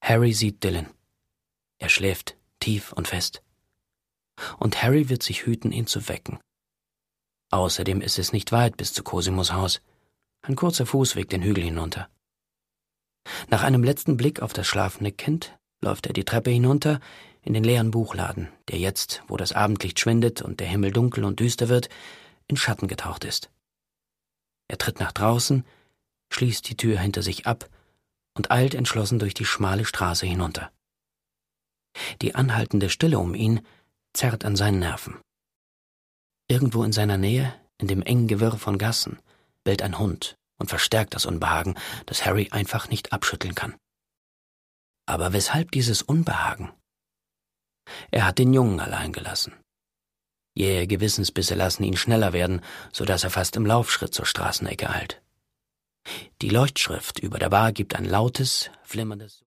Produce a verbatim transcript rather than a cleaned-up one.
Harry sieht Dylan. Er schläft tief und fest. Und Harry wird sich hüten, ihn zu wecken. Außerdem ist es nicht weit bis zu Cosimos Haus. Ein kurzer Fußweg den Hügel hinunter. Nach einem letzten Blick auf das schlafende Kind läuft er die Treppe hinunter in den leeren Buchladen, der jetzt, wo das Abendlicht schwindet und der Himmel dunkel und düster wird, in Schatten getaucht ist. Er tritt nach draußen, schließt die Tür hinter sich ab und eilt entschlossen durch die schmale Straße hinunter. Die anhaltende Stille um ihn zerrt an seinen Nerven. Irgendwo in seiner Nähe, in dem engen Gewirr von Gassen, bellt ein Hund und verstärkt das Unbehagen, das Harry einfach nicht abschütteln kann. Aber weshalb dieses Unbehagen? Er hat den Jungen allein gelassen. Jähe Gewissensbisse lassen ihn schneller werden, so dass er fast im Laufschritt zur Straßenecke eilt. Die Leuchtschrift über der Bar gibt ein lautes, flimmerndes